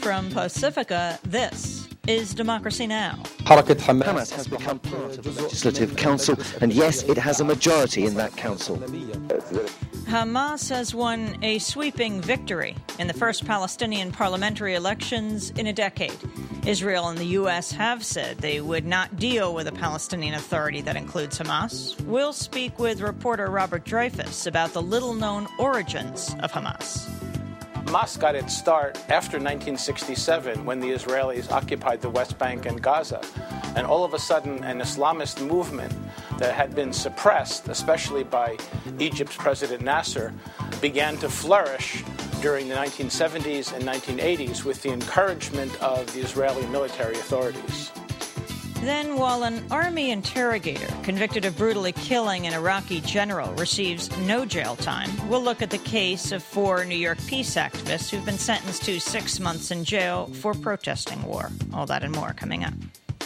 from Pacifica, this is Democracy Now! Hamas has become part of the Legislative Council, and yes, it has a majority in that council. Hamas has won a sweeping victory in the first Palestinian parliamentary elections in a decade. Israel and the U.S. have said they would not deal with a Palestinian Authority that includes Hamas. We'll speak with reporter Robert Dreyfus about the little-known origins of Hamas. Hamas got its start after 1967 when the Israelis occupied the West Bank and Gaza. And all of a sudden, an Islamist movement that had been suppressed, especially by Egypt's President Nasser, began to flourish during the 1970s and 1980s with the encouragement of the Israeli military authorities. Then, while an army interrogator convicted of brutally killing an Iraqi general receives no jail time, we'll look at the case of 4 New York peace activists who've been sentenced to 6 months in jail for protesting war. All that and more coming up.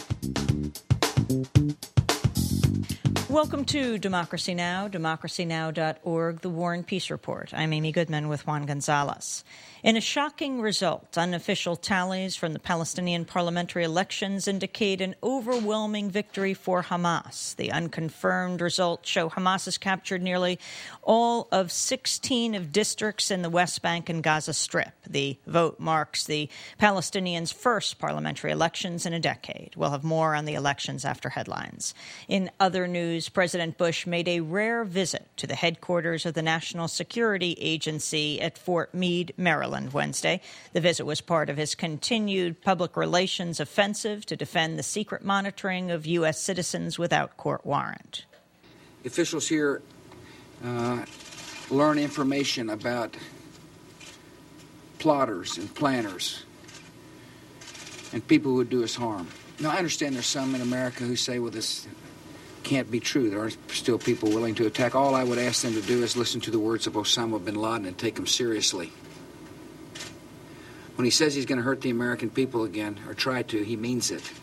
Welcome to Democracy Now!, democracynow.org, The War and Peace Report. I'm Amy Goodman with Juan Gonzalez. In a shocking result, unofficial tallies from the Palestinian parliamentary elections indicate an overwhelming victory for Hamas. The unconfirmed results show Hamas has captured nearly all of 16 of districts in the West Bank and Gaza Strip. The vote marks the Palestinians' first parliamentary elections in a decade. We'll have more on the elections after headlines. In other news, President Bush made a rare visit to the headquarters of the National Security Agency at Fort Meade, Maryland, Wednesday. The visit was part of his continued public relations offensive to defend the secret monitoring of U.S. citizens without court warrant. Officials here learn information about plotters and planners and people who would do us harm. Now, I understand there's some in America who say, well, this can't be true. There are still people willing to attack. All I would ask them to do is listen to the words of Osama bin Laden and take them seriously. When he says he's going to hurt the American people again, or try to, he means it.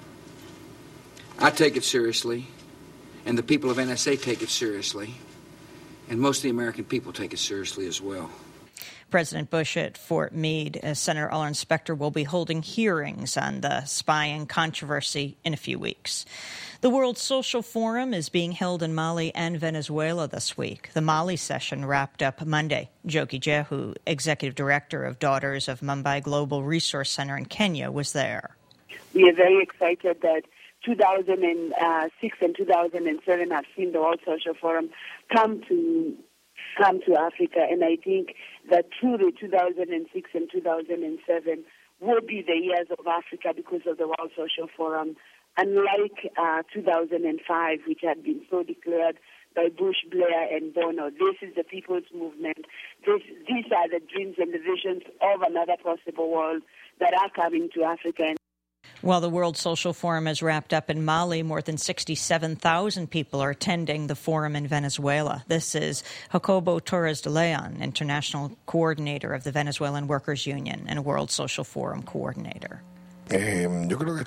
I take it seriously, and the people of NSA take it seriously, and most of the American people take it seriously as well. President Bush at Fort Meade. Senator Ellen Specter will be holding hearings on the spying controversy in a few weeks. The World Social Forum is being held in Mali and Venezuela this week. The Mali session wrapped up Monday. Joki Jehu, executive director of Daughters of Mumbai Global Resource Center in Kenya, was there. We are very excited that 2006 and 2007 have seen the World Social Forum come to Africa, and I think that truly 2006 and 2007 will be the years of Africa because of the World Social Forum. Unlike 2005, which had been so declared by Bush, Blair, and Bono, this is the people's movement. These are the dreams and the visions of another possible world that are coming to Africa. While the World Social Forum is wrapped up in Mali, more than 67,000 people are attending the forum in Venezuela. This is Jacobo Torres de Leon, international coordinator of the Venezuelan Workers' Union and a World Social Forum coordinator. I believe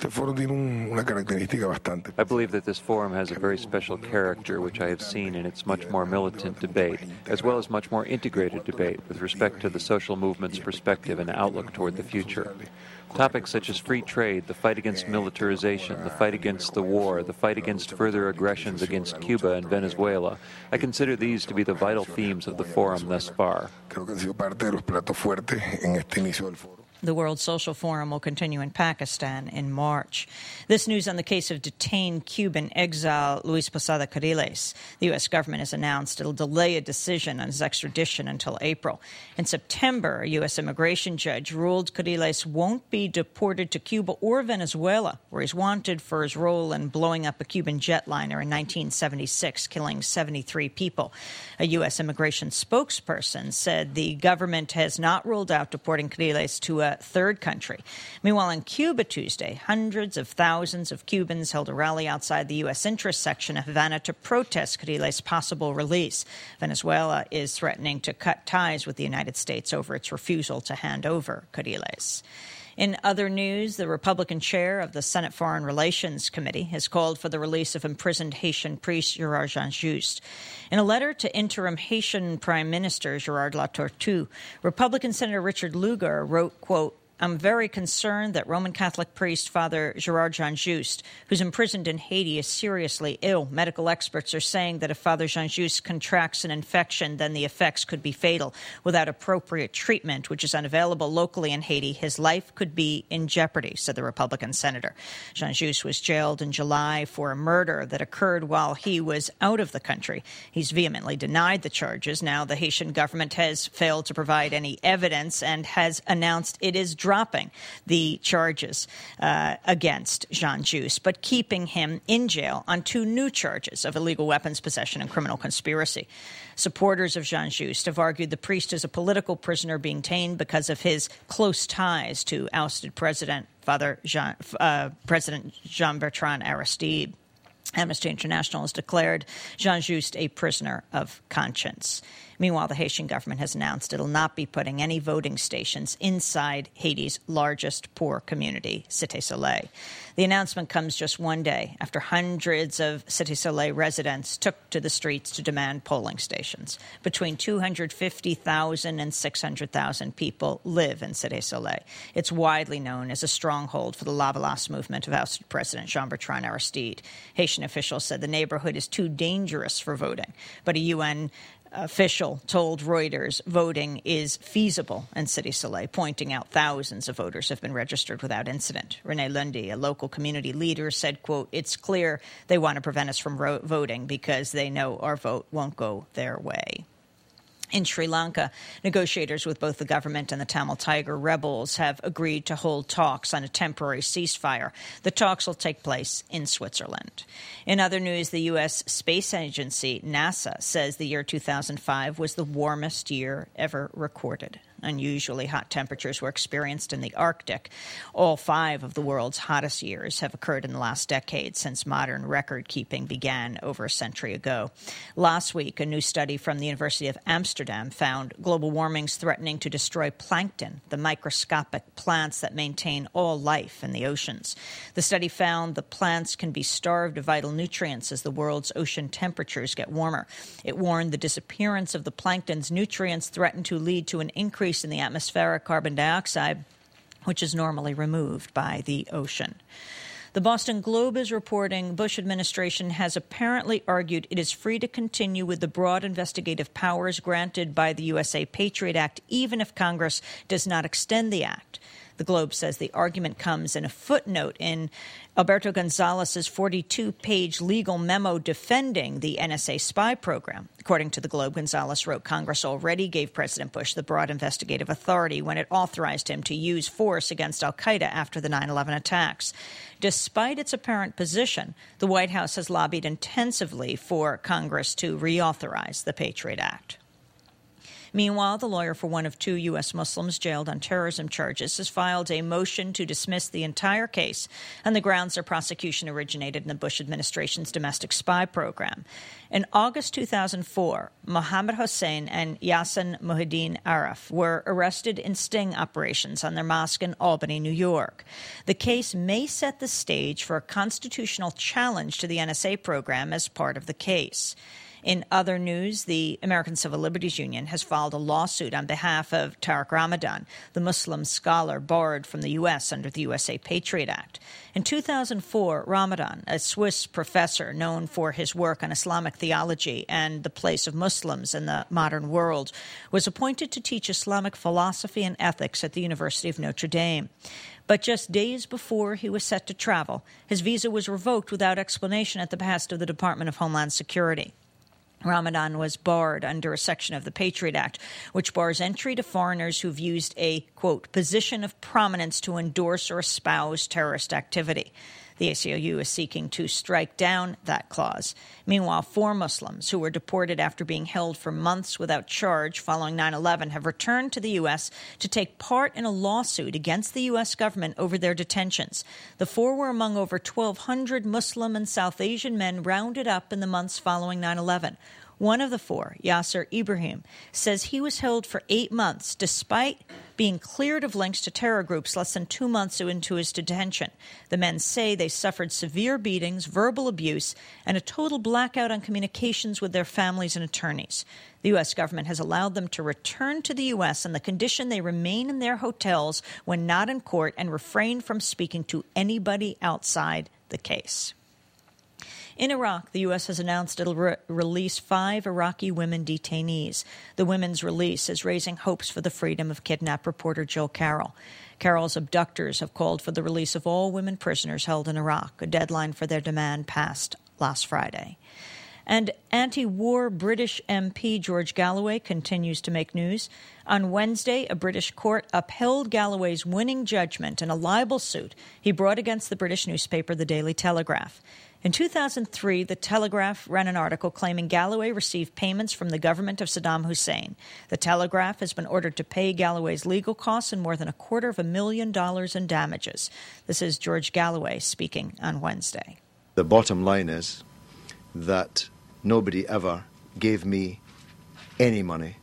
that this forum has a very special character, which I have seen in its much more militant debate, as well as much more integrated debate with respect to the social movement's perspective and outlook toward the future. Topics such as free trade, the fight against militarization, the fight against the war, the fight against further aggressions against Cuba and Venezuela, I consider these to be the vital themes of the forum thus far. The World Social Forum will continue in Pakistan in March. This news on the case of detained Cuban exile Luis Posada Carriles. The U.S. government has announced it will delay a decision on his extradition until April. In September, a U.S. immigration judge ruled Carriles won't be deported to Cuba or Venezuela, where he's wanted for his role in blowing up a Cuban jetliner in 1976, killing 73 people. A U.S. immigration spokesperson said the government has not ruled out deporting Carriles to a third country. Meanwhile, in Cuba Tuesday, hundreds of thousands of Cubans held a rally outside the U.S. interest section of Havana to protest Carriles' possible release. Venezuela is threatening to cut ties with the United States over its refusal to hand over Carriles. In other news, the Republican chair of the Senate Foreign Relations Committee has called for the release of imprisoned Haitian priest Gerard Jean-Just. In a letter to interim Haitian Prime Minister Gerard Latortue, Republican Senator Richard Lugar wrote, quote, I'm very concerned that Roman Catholic priest Father Gerard Jean-Just, who's imprisoned in Haiti, is seriously ill. Medical experts are saying that if Father Jean-Just contracts an infection, then the effects could be fatal. Without appropriate treatment, which is unavailable locally in Haiti, his life could be in jeopardy, said the Republican senator. Jean-Just was jailed in July for a murder that occurred while he was out of the country. He's vehemently denied the charges. Now the Haitian government has failed to provide any evidence and has announced it is dropping the charges against Jean-Just, but keeping him in jail on 2 new charges of illegal weapons possession and criminal conspiracy. Supporters of Jean-Just have argued the priest is a political prisoner being detained because of his close ties to ousted President Jean-Bertrand Aristide. Amnesty International has declared Jean-Just a prisoner of conscience. Meanwhile, the Haitian government has announced it will not be putting any voting stations inside Haiti's largest poor community, Cité Soleil. The announcement comes just one day after hundreds of Cité Soleil residents took to the streets to demand polling stations. Between 250,000 and 600,000 people live in Cité Soleil. It's widely known as a stronghold for the Lavalas movement of ousted President Jean-Bertrand Aristide. Haitian officials said the neighborhood is too dangerous for voting, but a UN official told Reuters voting is feasible in Cité Soleil, pointing out thousands of voters have been registered without incident. René Lundy, a local community leader, said, quote, "It's clear they want to prevent us from voting because they know our vote won't go their way." In Sri Lanka, negotiators with both the government and the Tamil Tiger rebels have agreed to hold talks on a temporary ceasefire. The talks will take place in Switzerland. In other news, the U.S. space agency, NASA, says the year 2005 was the warmest year ever recorded. Unusually hot temperatures were experienced in the Arctic. All 5 of the world's hottest years have occurred in the last decade since modern record-keeping began over a century ago. Last week, a new study from the University of Amsterdam found global warming's threatening to destroy plankton, the microscopic plants that maintain all life in the oceans. The study found the plants can be starved of vital nutrients as the world's ocean temperatures get warmer. It warned the disappearance of the plankton's nutrients threatened to lead to an increase in the atmospheric carbon dioxide, which is normally removed by the ocean. The Boston Globe is reporting Bush administration has apparently argued it is free to continue with the broad investigative powers granted by the USA Patriot Act, even if Congress does not extend the act. The Globe says the argument comes in a footnote in Alberto Gonzalez's 42-page legal memo defending the NSA spy program. According to the Globe, Gonzalez wrote Congress already gave President Bush the broad investigative authority when it authorized him to use force against al-Qaeda after the 9/11 attacks. Despite its apparent position, the White House has lobbied intensively for Congress to reauthorize the Patriot Act. Meanwhile, the lawyer for one of 2 U.S. Muslims jailed on terrorism charges has filed a motion to dismiss the entire case on the grounds their prosecution originated in the Bush administration's domestic spy program. In August 2004, Mohammed Hossein and Yassin Muhyiddin Arif were arrested in sting operations on their mosque in Albany, New York. The case may set the stage for a constitutional challenge to the NSA program as part of the case. In other news, the American Civil Liberties Union has filed a lawsuit on behalf of Tariq Ramadan, the Muslim scholar barred from the U.S. under the USA Patriot Act. In 2004, Ramadan, a Swiss professor known for his work on Islamic theology and the place of Muslims in the modern world, was appointed to teach Islamic philosophy and ethics at the University of Notre Dame. But just days before he was set to travel, his visa was revoked without explanation at the behest of the Department of Homeland Security. Ramadan was barred under a section of the Patriot Act, which bars entry to foreigners who've used a, quote, position of prominence to endorse or espouse terrorist activity. The ACLU is seeking to strike down that clause. Meanwhile, 4 Muslims who were deported after being held for months without charge following 9/11 have returned to the U.S. to take part in a lawsuit against the U.S. government over their detentions. The 4 were among over 1,200 Muslim and South Asian men rounded up in the months following 9/11. One of the four, Yasser Ibrahim, says he was held for 8 months despite being cleared of links to terror groups less than 2 months into his detention. The men say they suffered severe beatings, verbal abuse, and a total blackout on communications with their families and attorneys. The U.S. government has allowed them to return to the U.S. on the condition they remain in their hotels when not in court and refrain from speaking to anybody outside the case. In Iraq, the U.S. has announced it'll release 5 Iraqi women detainees. The women's release is raising hopes for the freedom of kidnapped reporter Jill Carroll. Carroll's abductors have called for the release of all women prisoners held in Iraq. A deadline for their demand passed last Friday. And anti-war British MP George Galloway continues to make news. On Wednesday, a British court upheld Galloway's winning judgment in a libel suit he brought against the British newspaper The Daily Telegraph. In 2003, The Telegraph ran an article claiming Galloway received payments from the government of Saddam Hussein. The Telegraph has been ordered to pay Galloway's legal costs and more than $250,000 in damages. This is George Galloway speaking on Wednesday. The bottom line is that nobody ever gave me any money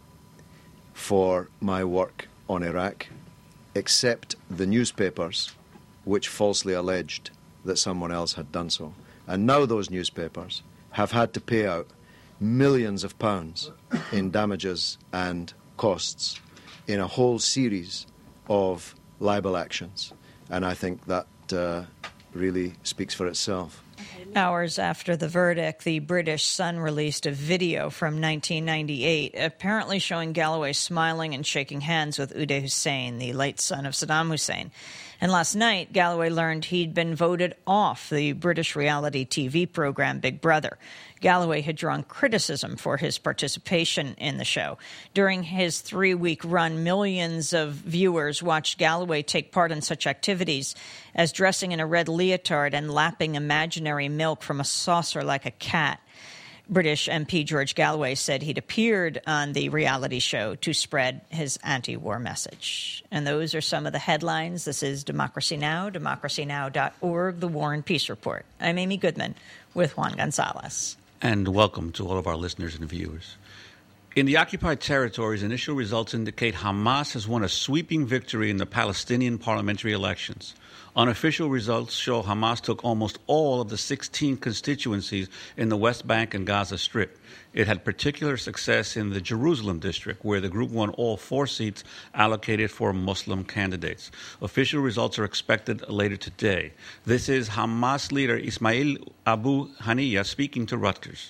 for my work on Iraq, except the newspapers which falsely alleged that someone else had done so. And now those newspapers have had to pay out millions of pounds in damages and costs in a whole series of libel actions. And I think that really speaks for itself. Hours after the verdict, the British Sun released a video from 1998, apparently showing Galloway smiling and shaking hands with Uday Hussein, the late son of Saddam Hussein. And last night, Galloway learned he'd been voted off the British reality TV program Big Brother. Galloway had drawn criticism for his participation in the show. During his 3-week run, millions of viewers watched Galloway take part in such activities as dressing in a red leotard and lapping imaginary milk from a saucer like a cat. British MP George Galloway said he'd appeared on the reality show to spread his anti-war message. And those are some of the headlines. This is Democracy Now!, democracynow.org, The War and Peace Report. I'm Amy Goodman with Juan Gonzalez. And welcome to all of our listeners and viewers. In the occupied territories, initial results indicate Hamas has won a sweeping victory in the Palestinian parliamentary elections. Unofficial results show Hamas took almost all of the 16 constituencies in the West Bank and Gaza Strip. It had particular success in the Jerusalem district, where the group won all 4 seats allocated for Muslim candidates. Official results are expected later today. This is Hamas leader Ismail Abu Haniya speaking to Reuters.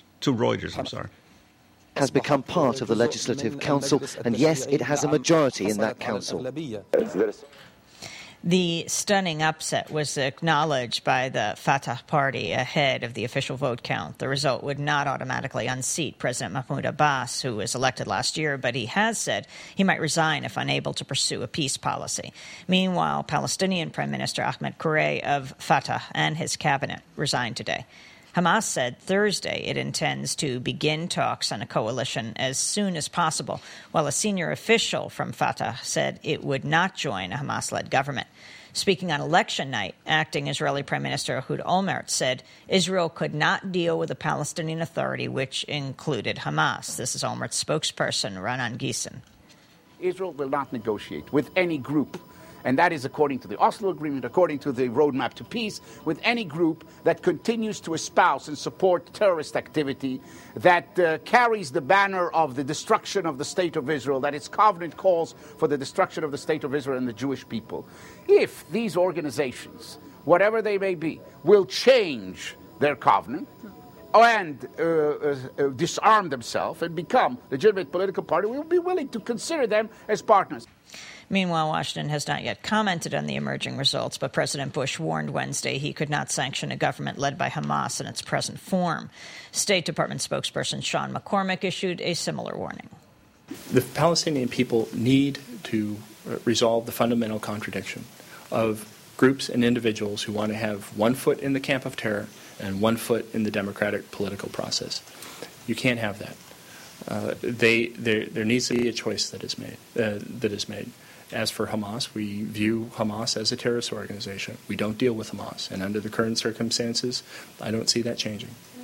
Has become part of the Legislative Council, and yes, it has a majority in that council. The stunning upset was acknowledged by the Fatah party ahead of the official vote count. The result would not automatically unseat President Mahmoud Abbas, who was elected last year, but he has said he might resign if unable to pursue a peace policy. Meanwhile, Palestinian Prime Minister Ahmed Kurey of Fatah and his cabinet resigned today. Hamas said Thursday it intends to begin talks on a coalition as soon as possible, while a senior official from Fatah said it would not join a Hamas-led government. Speaking on election night, acting Israeli Prime Minister Ehud Olmert said Israel could not deal with a Palestinian Authority, which included Hamas. This is Olmert's spokesperson, Raanan Geeson. Israel will not negotiate with any group, and that is according to the Oslo Agreement, according to the Roadmap to Peace, with any group that continues to espouse and support terrorist activity, that carries the banner of the destruction of the State of Israel, that its covenant calls for the destruction of the State of Israel and the Jewish people. If these organizations, whatever they may be, will change their covenant and disarm themselves and become a legitimate political party, we will be willing to consider them as partners. Meanwhile, Washington has not yet commented on the emerging results, but President Bush warned Wednesday he could not sanction a government led by Hamas in its present form. State Department spokesperson Sean McCormick issued a similar warning. The Palestinian people need to resolve the fundamental contradiction of groups and individuals who want to have one foot in the camp of terror and one foot in the democratic political process. You can't have that. There needs to be a choice that is made. As for Hamas, we view Hamas as a terrorist organization. We don't deal with Hamas, and under the current circumstances, I don't see that changing.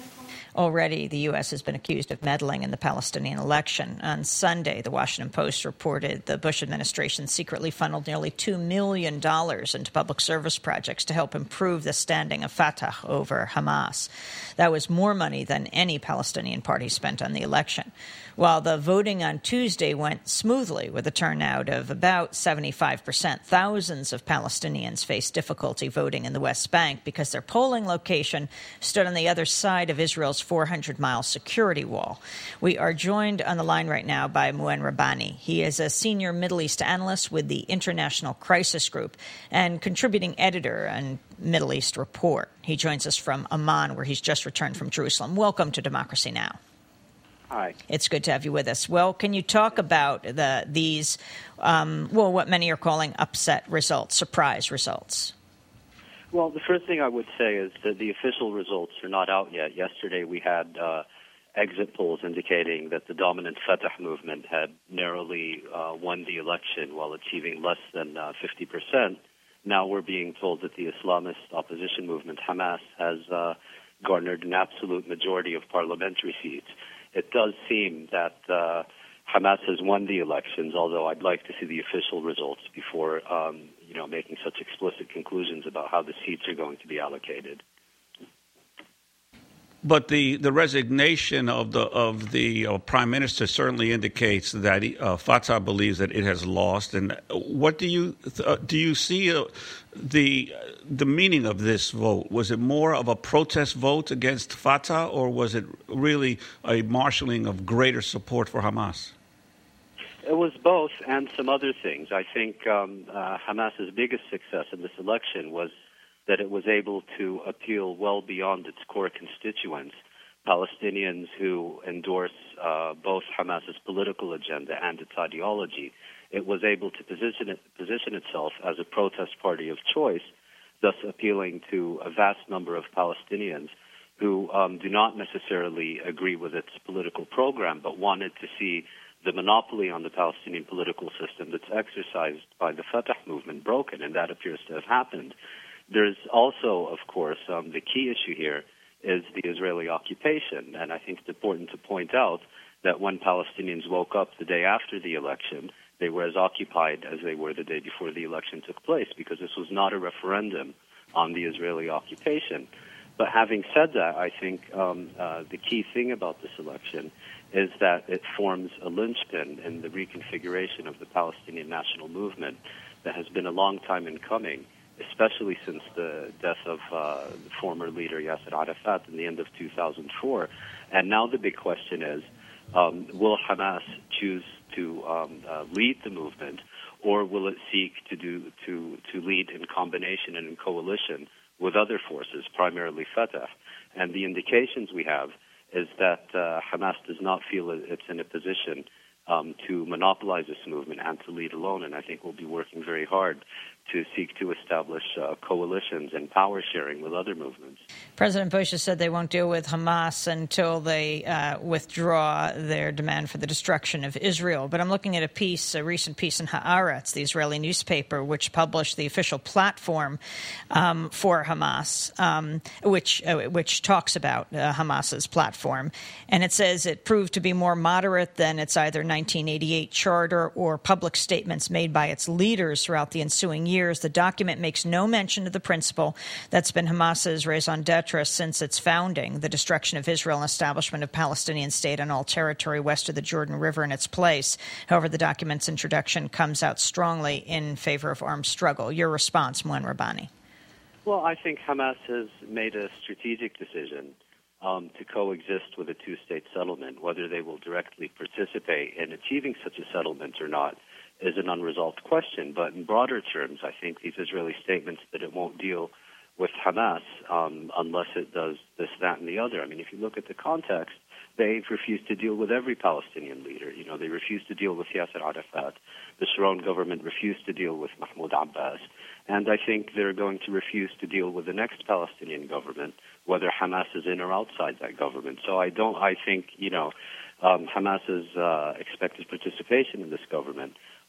Already, the U.S. has been accused of meddling in the Palestinian election. On Sunday, the Washington Post reported the Bush administration secretly funneled nearly $2 million into public service projects to help improve the standing of Fatah over Hamas. That was more money than any Palestinian party spent on the election. While the voting on Tuesday went smoothly with a turnout of about 75%, thousands of Palestinians faced difficulty voting in the West Bank because their polling location stood on the other side of Israel's 400-mile security wall. We are joined on the line right now by Mouin Rabbani. He is a senior Middle East analyst with the International Crisis Group and contributing editor on Middle East Report. He joins us from Amman, where he's just returned from Jerusalem. Welcome to Democracy Now! Hi. It's good to have you with us. Well, can you talk about these, what many are calling upset results, surprise results? Well, the first thing I would say is that the official results are not out yet. Yesterday we had exit polls indicating that the dominant Fatah movement had narrowly won the election while achieving less than 50%. Now we're being told that the Islamist opposition movement, Hamas, has garnered an absolute majority of parliamentary seats. It does seem that Hamas has won the elections, although I'd like to see the official results before, making such explicit conclusions about how the seats are going to be allocated. But the resignation of the prime minister certainly indicates that Fatah believes that it has lost. And what do you see the meaning of this vote? Was it more of a protest vote against Fatah, or was it really a marshalling of greater support for Hamas? It was both, and some other things. I think Hamas's biggest success in this election was that it was able to appeal well beyond its core constituents, Palestinians who endorse both Hamas's political agenda and its ideology. It was able to position itself as a protest party of choice, thus appealing to a vast number of Palestinians who do not necessarily agree with its political program, but wanted to see the monopoly on the Palestinian political system that's exercised by the Fatah movement broken, and that appears to have happened. There's also, of course, the key issue here is the Israeli occupation, and I think it's important to point out that when Palestinians woke up the day after the election, they were as occupied as they were the day before the election took place, because this was not a referendum on the Israeli occupation. But having said that, I think the key thing about this election is that it forms a linchpin in the reconfiguration of the Palestinian national movement that has been a long time in coming, especially since the death of the former leader Yasser Arafat in the end of 2004. And now the big question is, will Hamas choose to lead the movement, or will it seek to lead in combination and in coalition with other forces, primarily Fatah? And the indications we have is that Hamas does not feel it's in a position to monopolize this movement and to lead alone, and I think we'll be working very hard to seek to establish coalitions and power sharing with other movements. President Bush has said they won't deal with Hamas until they withdraw their demand for the destruction of Israel. But I'm looking at a recent piece in Haaretz, the Israeli newspaper, which published the official platform for Hamas, which talks about Hamas's platform. And it says it proved to be more moderate than its either 1988 charter or public statements made by its leaders throughout the ensuing years. The document makes no mention of the principle that's been Hamas's raison d'etre since its founding, the destruction of Israel and establishment of Palestinian state on all territory west of the Jordan River in its place. However, the document's introduction comes out strongly in favor of armed struggle. Your response, Mouin Rabbani? Well, I think Hamas has made a strategic decision to coexist with a two-state settlement. Whether they will directly participate in achieving such a settlement or not is an unresolved question. But in broader terms, I think these Israeli statements that it won't deal with Hamas unless it does this, that, and the other. I mean, if you look at the context, they've refused to deal with every Palestinian leader. You know, they refused to deal with Yasser Arafat. The Sharon government refused to deal with Mahmoud Abbas. And I think they're going to refuse to deal with the next Palestinian government, whether Hamas is in or outside that government. So I think, Hamas's expected participation in this government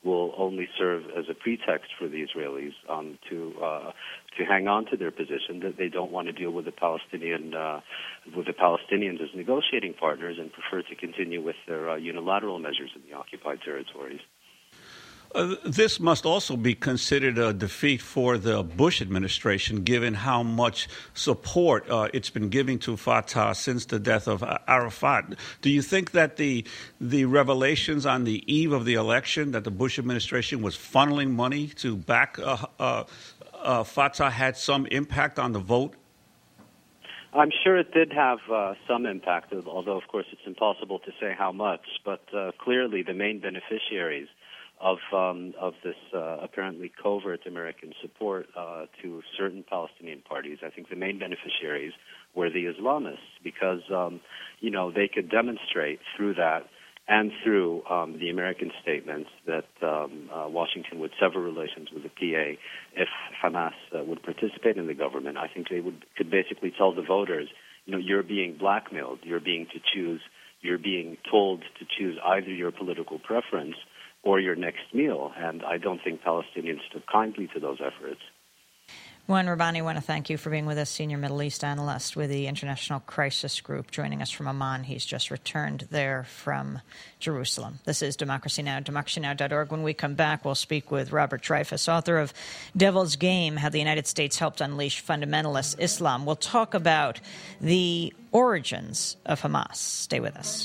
will only serve as a pretext for the Israelis to hang on to their position that they don't want to deal with the Palestinians as negotiating partners and prefer to continue with their unilateral measures in the occupied territories. This must also be considered a defeat for the Bush administration, given how much support it's been giving to Fatah since the death of Arafat. Do you think that the revelations on the eve of the election that the Bush administration was funneling money to back Fatah had some impact on the vote? I'm sure it did have some impact, although, of course, it's impossible to say how much. But clearly the main beneficiaries of this apparently covert American support to certain Palestinian parties. I think the main beneficiaries were the Islamists because, they could demonstrate through that and through the American statements that Washington would sever relations with the PA if Hamas would participate in the government. I think they could basically tell the voters, you're being blackmailed, you're being told to choose either your political preference or your next meal, and I don't think Palestinians took kindly to those efforts. Juan Rabbani, I want to thank you for being with us, Senior Middle East Analyst with the International Crisis Group, joining us from Amman. He's just returned there from Jerusalem. This is Democracy Now!, democracynow.org. When we come back, we'll speak with Robert Dreyfuss, author of Devil's Game, How the United States Helped Unleash Fundamentalist Islam. We'll talk about the origins of Hamas. Stay with us.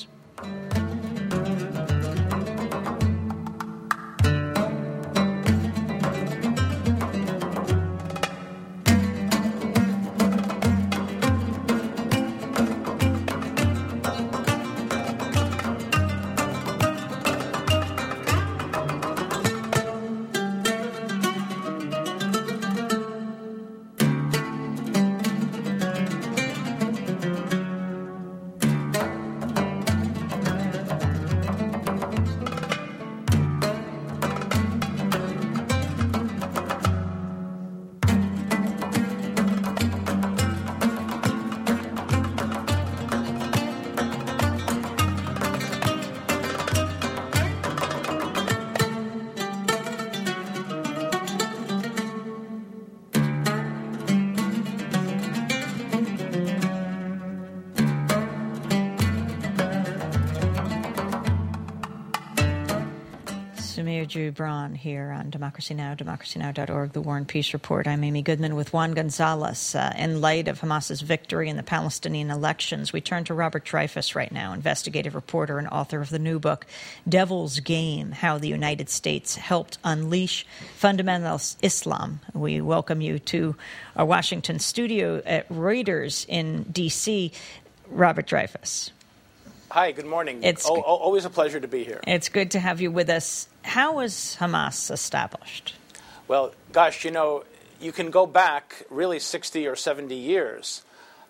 Samir Gibran here on Democracy Now!, democracynow.org, the War and Peace Report. I'm Amy Goodman with Juan Gonzalez. In light of Hamas's victory in the Palestinian elections, we turn to Robert Dreyfuss right now, investigative reporter and author of the new book, Devil's Game, How the United States Helped Unleash Fundamentalist Islam. We welcome you to our Washington studio at Reuters in D.C., Robert Dreyfuss. Hi, good morning. It's always a pleasure to be here. It's good to have you with us. How was Hamas established? Well, gosh, you can go back really 60 or 70 years.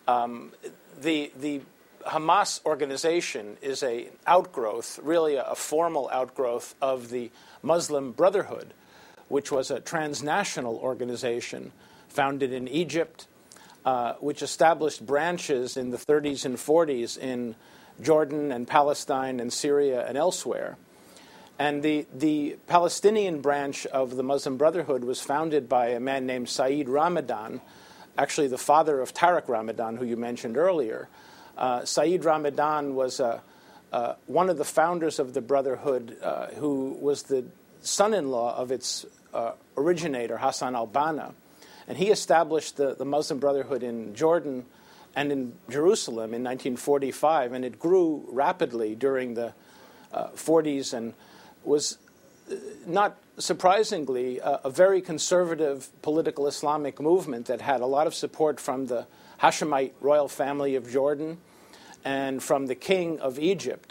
The Hamas organization is an outgrowth, really a formal outgrowth of the Muslim Brotherhood, which was a transnational organization founded in Egypt, which established branches in the 30s and 40s in Jordan and Palestine and Syria and elsewhere. And the Palestinian branch of the Muslim Brotherhood was founded by a man named Saeed Ramadan, actually the father of Tariq Ramadan, who you mentioned earlier. Saeed Ramadan was one of the founders of the Brotherhood, who was the son-in-law of its originator, Hassan al-Banna. And he established the Muslim Brotherhood in Jordan and in Jerusalem in 1945, and it grew rapidly during the 40s and was, not surprisingly, a very conservative political Islamic movement that had a lot of support from the Hashemite royal family of Jordan and from the king of Egypt.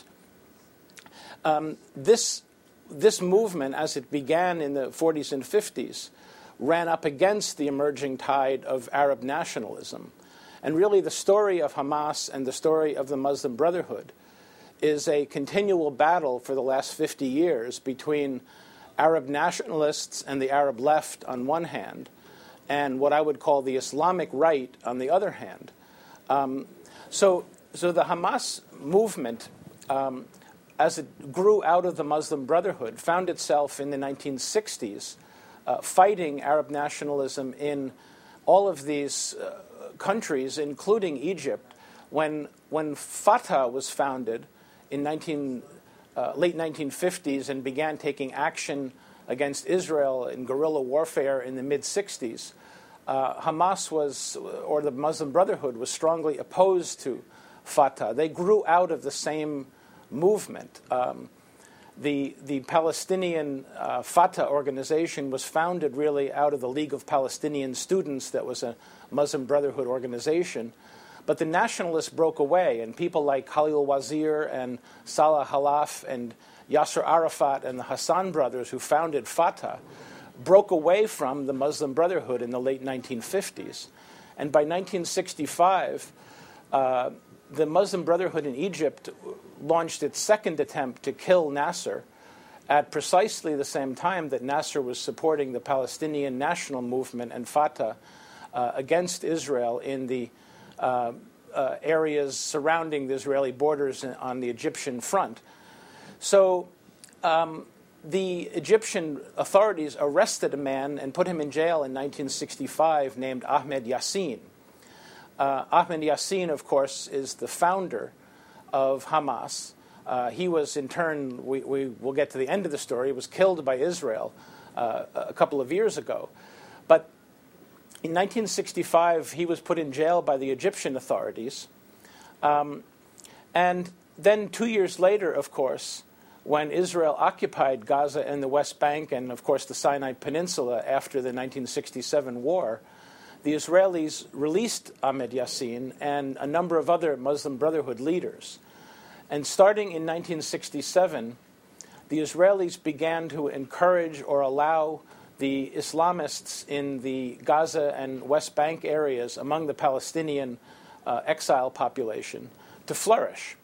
This movement, as it began in the 40s and 50s, ran up against the emerging tide of Arab nationalism. And really the story of Hamas and the story of the Muslim Brotherhood is a continual battle for the last 50 years between Arab nationalists and the Arab left on one hand, and what I would call the Islamic right on the other hand. So the Hamas movement as it grew out of the Muslim Brotherhood, found itself in the 1960s fighting Arab nationalism in all of these countries, including Egypt. When Fatah was founded in late 1950s and began taking action against Israel in guerrilla warfare in the mid-60s, Hamas or the Muslim Brotherhood was strongly opposed to Fatah. They grew out of the same movement. The Palestinian Fatah organization was founded really out of the League of Palestinian Students that was a Muslim Brotherhood organization. But the nationalists broke away, and people like Khalil Wazir and Salah Halaf and Yasser Arafat and the Hassan brothers who founded Fatah broke away from the Muslim Brotherhood in the late 1950s. And by 1965, the Muslim Brotherhood in Egypt launched its second attempt to kill Nasser at precisely the same time that Nasser was supporting the Palestinian national movement and Fatah against Israel in the areas surrounding the Israeli borders on the Egyptian front. So the Egyptian authorities arrested a man and put him in jail in 1965 named Ahmed Yassin. Ahmed Yassin, of course, is the founder of Hamas. He was, in turn, we will get to the end of the story, was killed by Israel a couple of years ago. But in 1965, he was put in jail by the Egyptian authorities. And then 2 years later, of course, when Israel occupied Gaza and the West Bank and, of course, the Sinai Peninsula after the 1967 war, the Israelis released Ahmed Yassin and a number of other Muslim Brotherhood leaders. And starting in 1967, the Israelis began to encourage or allow the Islamists in the Gaza and West Bank areas among the Palestinian exile population to flourish.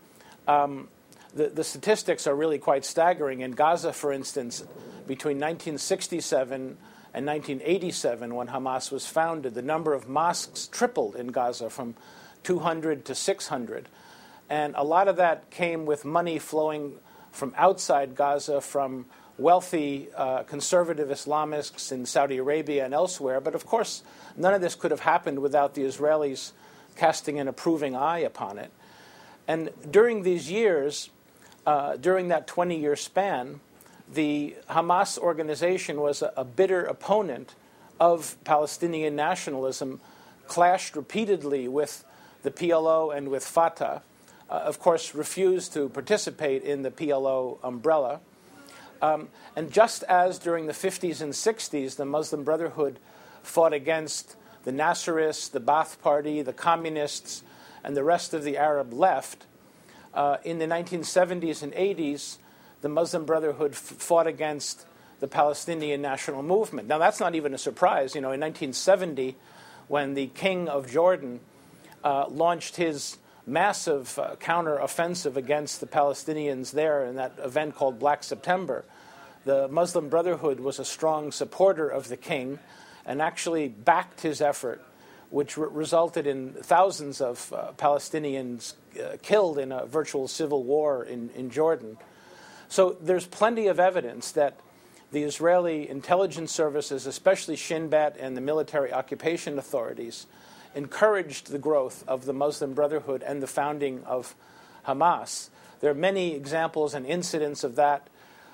The statistics are really quite staggering. In Gaza, for instance, between 1967 and 1987, when Hamas was founded, the number of mosques tripled in Gaza from 200 to 600. And a lot of that came with money flowing from outside Gaza, from wealthy conservative Islamists in Saudi Arabia and elsewhere. But of course, none of this could have happened without the Israelis casting an approving eye upon it. And during these years, during that 20-year span, the Hamas organization was a bitter opponent of Palestinian nationalism, clashed repeatedly with the PLO and with Fatah, of course refused to participate in the PLO umbrella. And just as during the 50s and 60s, the Muslim Brotherhood fought against the Nasserists, the Ba'ath Party, the Communists, and the rest of the Arab left, in the 1970s and 80s, the Muslim Brotherhood fought against the Palestinian national movement. Now, that's not even a surprise. In 1970, when the King of Jordan launched his massive counter-offensive against the Palestinians there in that event called Black September, the Muslim Brotherhood was a strong supporter of the king and actually backed his effort, which resulted in thousands of Palestinians killed in a virtual civil war in Jordan. So there's plenty of evidence that the Israeli intelligence services, especially Shin Bet and the military occupation authorities, encouraged the growth of the Muslim Brotherhood and the founding of Hamas. There are many examples and incidents of that.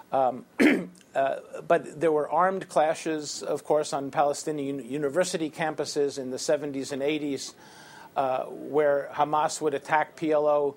But there were armed clashes, of course, on Palestinian university campuses in the 70s and 80s, where Hamas would attack PLO,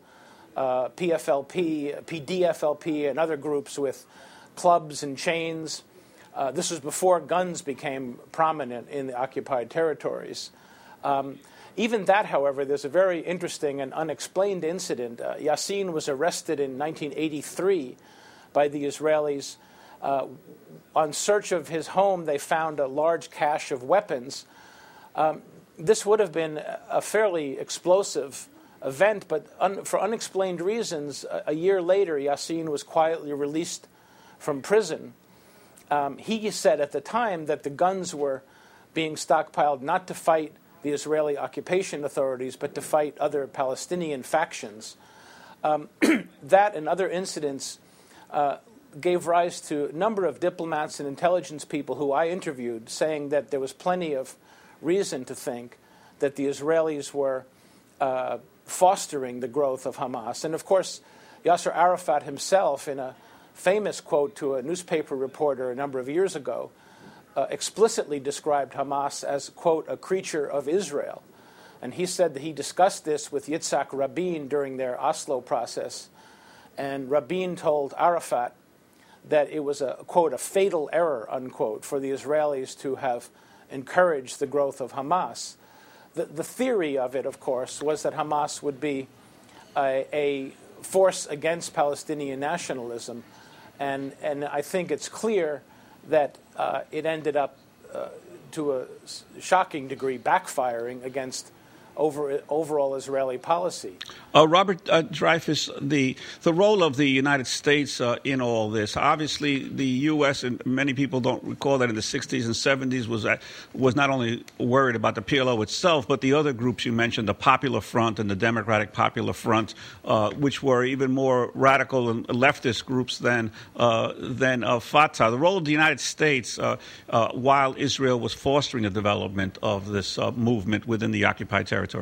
PFLP, PDFLP, and other groups with clubs and chains. This was before guns became prominent in the occupied territories. Even that, however, there's a very interesting and unexplained incident. Yassin was arrested in 1983 by the Israelis. On search of his home, they found a large cache of weapons. This would have been a fairly explosive event, but for unexplained reasons, a year later, Yassin was quietly released from prison. He said at the time that the guns were being stockpiled not to fight the Israeli occupation authorities, but to fight other Palestinian factions. That and other incidents gave rise to a number of diplomats and intelligence people who I interviewed saying that there was plenty of reason to think that the Israelis were fostering the growth of Hamas. And of course, Yasser Arafat himself, in a famous quote to a newspaper reporter a number of years ago, explicitly described Hamas as, quote, a creature of Israel. And he said that he discussed this with Yitzhak Rabin during their Oslo process. And Rabin told Arafat that it was a, quote, a fatal error, unquote, for the Israelis to have encouraged the growth of Hamas. The theory of it, of course, was that Hamas would be a force against Palestinian nationalism. And I think it's clear that it ended up, to a shocking degree, backfiring against overall Israeli policy. Robert Dreyfus, the role of the United States in all this. Obviously, the U.S., and many people don't recall that in the 60s and 70s, was not only worried about the PLO itself, but the other groups you mentioned, the Popular Front and the Democratic Popular Front, which were even more radical and leftist groups than Fatah. The role of the United States, while Israel was fostering the development of this movement within the occupied territories.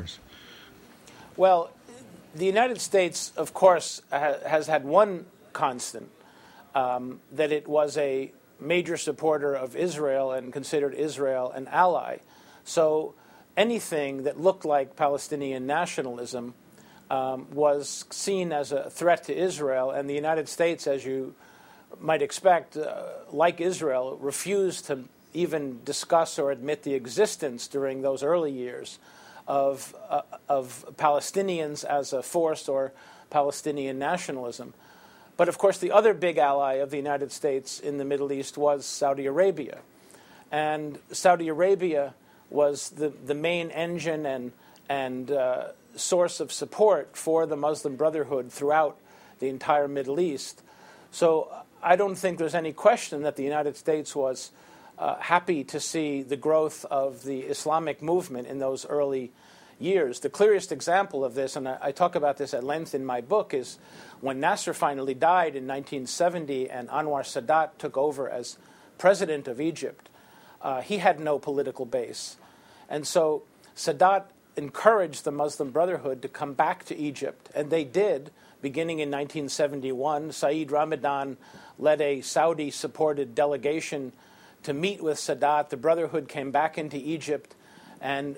Well, the United States, of course, has had one constant, that it was a major supporter of Israel and considered Israel an ally. So anything that looked like Palestinian nationalism was seen as a threat to Israel, and the United States, as you might expect, like Israel, refused to even discuss or admit the existence during those early years of Palestinians as a force or Palestinian nationalism. But of course, the other big ally of the United States in the Middle East was Saudi Arabia. And Saudi Arabia was the main engine and source of support for the Muslim Brotherhood throughout the entire Middle East. So I don't think there's any question that the United States was happy to see the growth of the Islamic movement in those early years. The clearest example of this, and I talk about this at length in my book, is when Nasser finally died in 1970 and Anwar Sadat took over as president of Egypt. He had no political base. And so Sadat encouraged the Muslim Brotherhood to come back to Egypt, and they did, beginning in 1971. Saeed Ramadan led a Saudi-supported delegation to meet with Sadat. The Brotherhood came back into Egypt and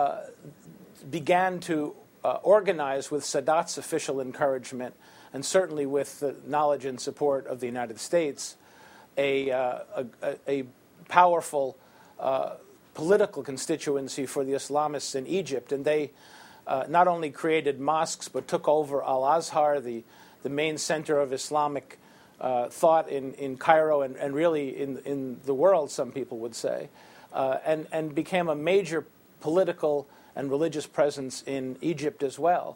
began to organize, with Sadat's official encouragement, and certainly with the knowledge and support of the United States, a powerful political constituency for the Islamists in Egypt. And they not only created mosques, but took over Al-Azhar, the main center of Islamic thought in Cairo and really in the world, some people would say, and became a major political and religious presence in Egypt as well.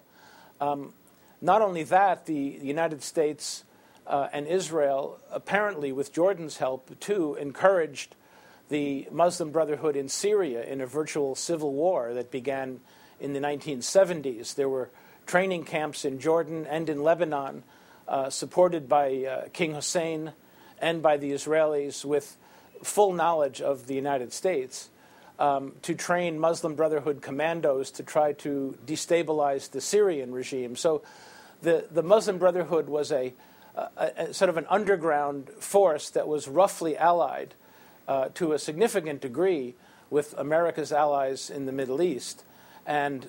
Not only that, the United States and Israel, apparently with Jordan's help too, encouraged the Muslim Brotherhood in Syria in a virtual civil war that began in the 1970s. There were training camps in Jordan and in Lebanon, supported by King Hussein and by the Israelis, with full knowledge of the United States, to train Muslim Brotherhood commandos to try to destabilize the Syrian regime. So the Muslim Brotherhood was a sort of an underground force that was roughly allied to a significant degree with America's allies in the Middle East. And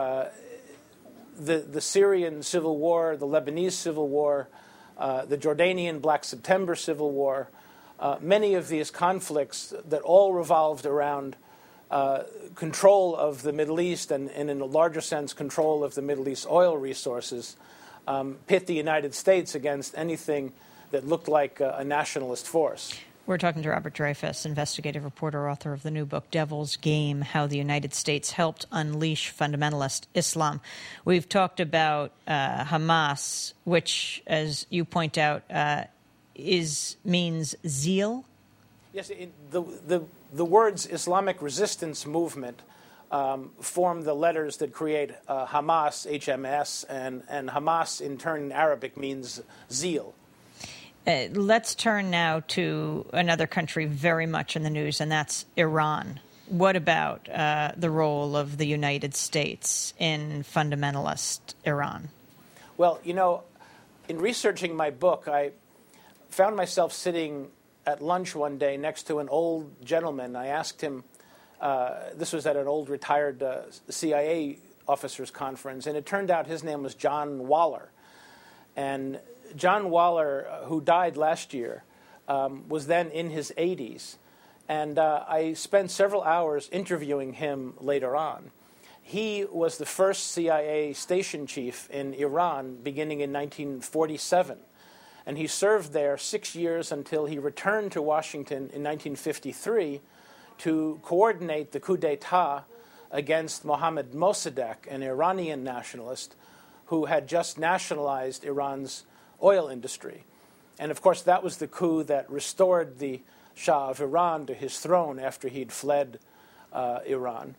the Syrian civil war, the Lebanese civil war, the Jordanian Black September civil war, many of these conflicts that all revolved around control of the Middle East and in a larger sense, control of the Middle East oil resources, pit the United States against anything that looked like a nationalist force. We're talking to Robert Dreyfus, investigative reporter, author of the new book, Devil's Game, How the United States Helped Unleash Fundamentalist Islam. We've talked about Hamas, which, as you point out, means zeal. Yes, the words Islamic resistance movement form the letters that create Hamas, HMS, and Hamas in turn in Arabic means zeal. Let's turn now to another country very much in the news, and that's Iran. What about the role of the United States in fundamentalist Iran? Well, in researching my book, I found myself sitting at lunch one day next to an old gentleman. I asked him, this was at an old retired CIA officers conference, and it turned out his name was John Waller. And John Waller, who died last year, was then in his 80s. And I spent several hours interviewing him later on. He was the first CIA station chief in Iran beginning in 1947. And he served there 6 years until he returned to Washington in 1953 to coordinate the coup d'etat against Mohammad Mossadegh, an Iranian nationalist who had just nationalized Iran's oil industry. And of course, that was the coup that restored the Shah of Iran to his throne after he'd fled Iran.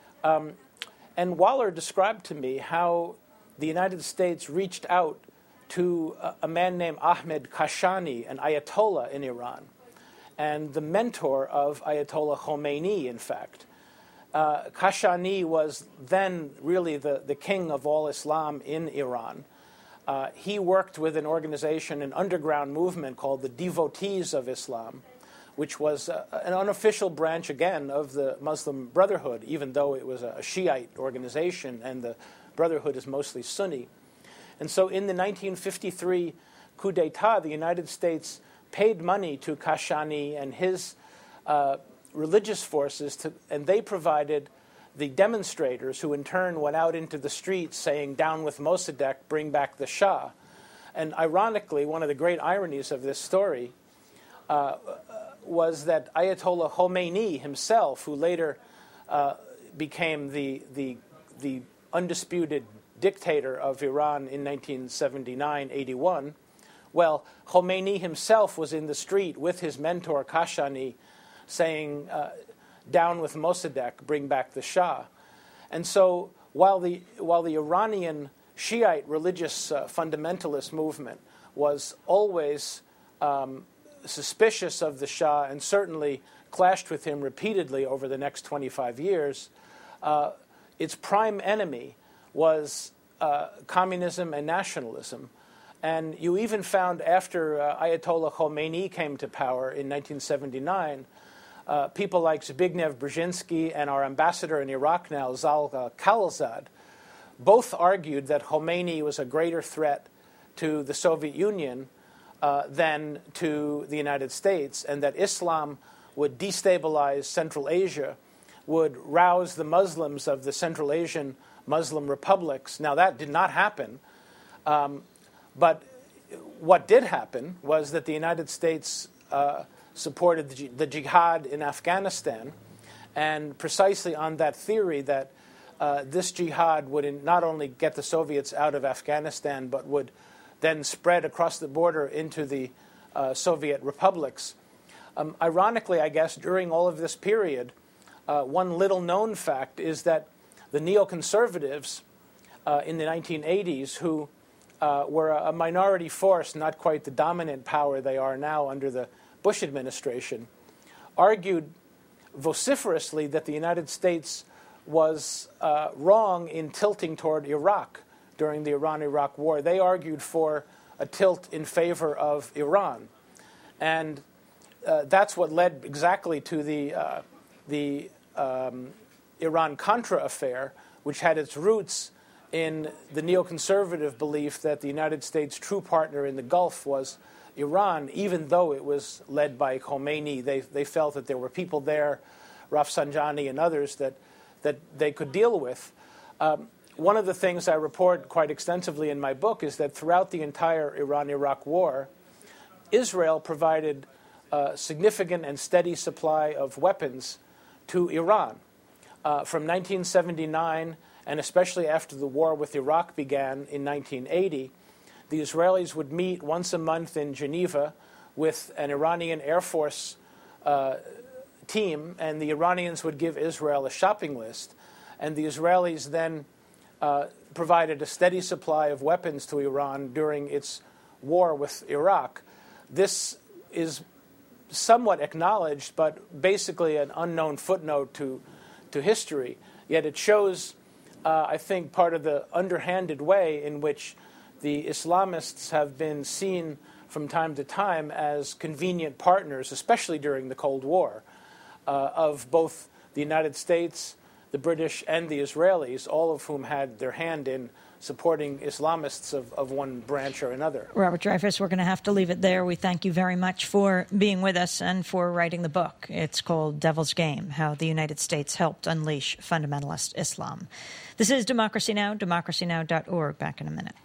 And Waller described to me how the United States reached out to a man named Ahmed Kashani, an Ayatollah in Iran, and the mentor of Ayatollah Khomeini, in fact. Kashani was then really the king of all Islam in Iran. He worked with an organization, an underground movement called the Devotees of Islam, which was an unofficial branch, again, of the Muslim Brotherhood, even though it was a Shiite organization and the Brotherhood is mostly Sunni. And so in the 1953 coup d'etat, the United States paid money to Kashani and his religious forces, and they provided the demonstrators who in turn went out into the streets saying, "Down with Mossadegh, bring back the Shah." And ironically, one of the great ironies of this story was that Ayatollah Khomeini himself, who later became the undisputed dictator of Iran in 1979-81, well, Khomeini himself was in the street with his mentor Kashani saying, "Down with Mossadegh, bring back the Shah." And so while the Iranian Shiite religious fundamentalist movement was always suspicious of the Shah and certainly clashed with him repeatedly over the next 25 years, its prime enemy was communism and nationalism. And you even found after Ayatollah Khomeini came to power in 1979, people like Zbigniew Brzezinski and our ambassador in Iraq now, Zal Khalilzad, both argued that Khomeini was a greater threat to the Soviet Union than to the United States, and that Islam would destabilize Central Asia, would rouse the Muslims of the Central Asian Muslim republics. Now, that did not happen, but what did happen was that the United States supported the jihad in Afghanistan, and precisely on that theory that this jihad would not only get the Soviets out of Afghanistan, but would then spread across the border into the Soviet republics. Ironically, I guess, during all of this period, one little-known fact is that the neoconservatives in the 1980s, who were a minority force, not quite the dominant power they are now under the Bush administration, argued vociferously that the United States was wrong in tilting toward Iraq during the Iran-Iraq War. They argued for a tilt in favor of Iran. And that's what led exactly to the Iran-Contra affair, which had its roots in the neoconservative belief that the United States' true partner in the Gulf was Iran, even though it was led by Khomeini. They felt that there were people there, Rafsanjani and others, that they could deal with. One of the things I report quite extensively in my book is that throughout the entire Iran-Iraq War, Israel provided a significant and steady supply of weapons to Iran. From 1979, and especially after the war with Iraq began in 1980, the Israelis would meet once a month in Geneva with an Iranian Air Force team, and the Iranians would give Israel a shopping list. and the Israelis then provided a steady supply of weapons to Iran during its war with Iraq. This is somewhat acknowledged, but basically an unknown footnote to history. Yet it shows, I think, part of the underhanded way in which the Islamists have been seen from time to time as convenient partners, especially during the Cold War, of both the United States, the British, and the Israelis, all of whom had their hand in supporting Islamists of one branch or another. Robert Dreyfuss, we're going to have to leave it there. We thank you very much for being with us and for writing the book. It's called Devil's Game, How the United States Helped Unleash Fundamentalist Islam. This is Democracy Now!, democracynow.org. Back in a minute.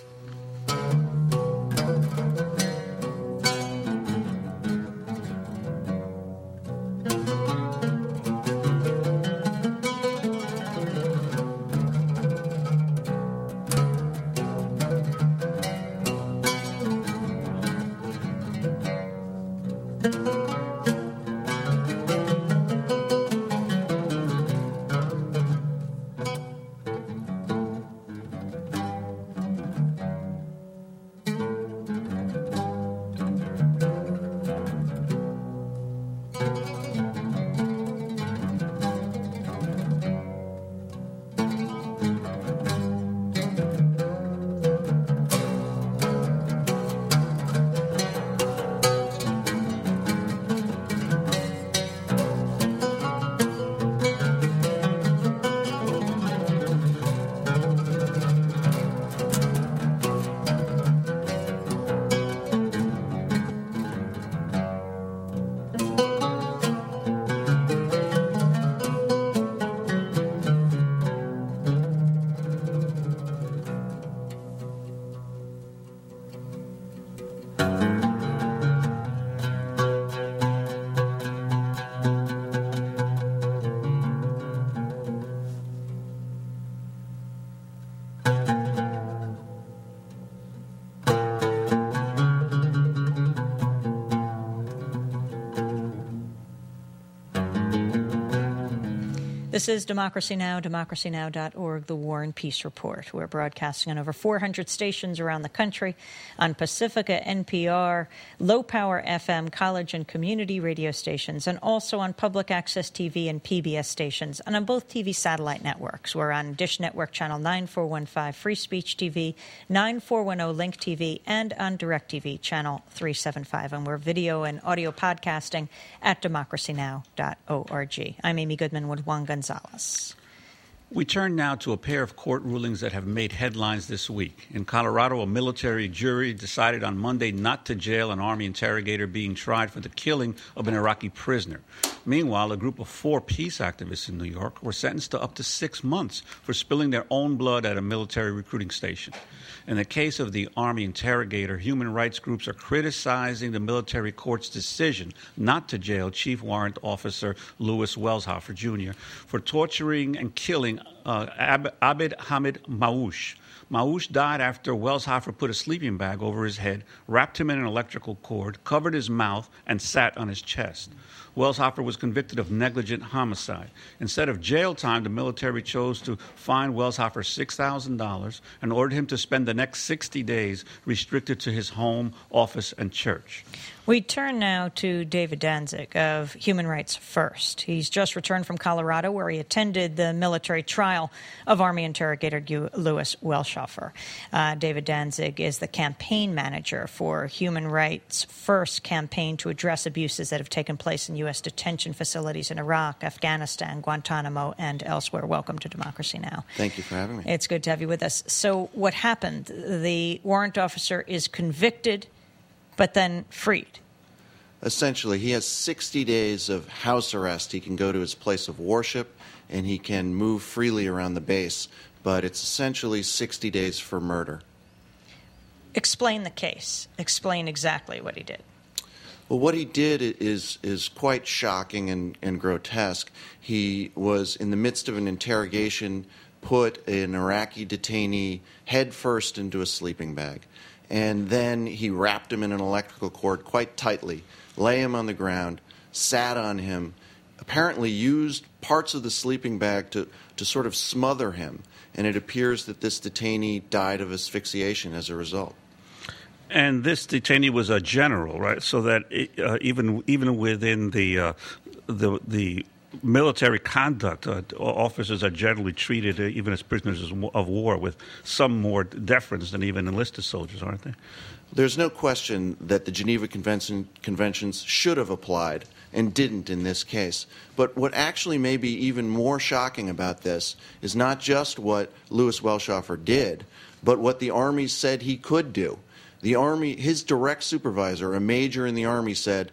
This is Democracy Now!, democracynow.org, the War and Peace Report. We're broadcasting on over 400 stations around the country, on Pacifica, NPR, low-power FM, college and community radio stations, and also on public access TV and PBS stations, and on both TV satellite networks. We're on Dish Network Channel 9415, Free Speech TV, 9410 Link TV, and on DirecTV Channel 375. And we're video and audio podcasting at democracynow.org. I'm Amy Goodman with Juan Gonzalez. We turn now to a pair of court rulings that have made headlines this week. In Colorado, a military jury decided on Monday not to jail an Army interrogator being tried for the killing of an Iraqi prisoner. Meanwhile, a group of 4 peace activists in New York were sentenced to up to 6 months for spilling their own blood at a military recruiting station. In the case of the Army interrogator, human rights groups are criticizing the military court's decision not to jail Chief Warrant Officer Louis Welshofer, Jr. for torturing and killing Abed Hamid Mawoush. Mawoush died after Welshofer put a sleeping bag over his head, wrapped him in an electrical cord, covered his mouth, and sat on his chest. Welshofer was convicted of negligent homicide. Instead of jail time, the military chose to fine Welshofer $6,000 and ordered him to spend the next 60 days restricted to his home, office, and church. We turn now to David Danzig of Human Rights First. He's just returned from Colorado, where he attended the military trial of Army interrogator Louis Welshofer. David Danzig is the campaign manager for Human Rights First campaign to address abuses that have taken place in U.S. detention facilities in Iraq, Afghanistan, Guantanamo, and elsewhere. Welcome to Democracy Now! Thank you for having me. It's good to have you with us. So what happened? The warrant officer is convicted, but then freed. Essentially, he has 60 days of house arrest. He can go to his place of worship, and he can move freely around the base, but it's essentially 60 days for murder. Explain the case. Explain exactly what he did. Well, what he did is quite shocking and grotesque. He was, in the midst of an interrogation, put an Iraqi detainee head first into a sleeping bag. And then he wrapped him in an electrical cord quite tightly, lay him on the ground, sat on him, apparently used parts of the sleeping bag to sort of smother him. And it appears that this detainee died of asphyxiation as a result. And this detainee was a general, right? So that even within the military conduct, officers are generally treated, even as prisoners of war, with some more deference than even enlisted soldiers, aren't they? There's no question that the Geneva Conventions should have applied and didn't in this case. But what actually may be even more shocking about this is not just what Louis Welshofer did, but what the Army said he could do. The Army, his direct supervisor, a major in the Army,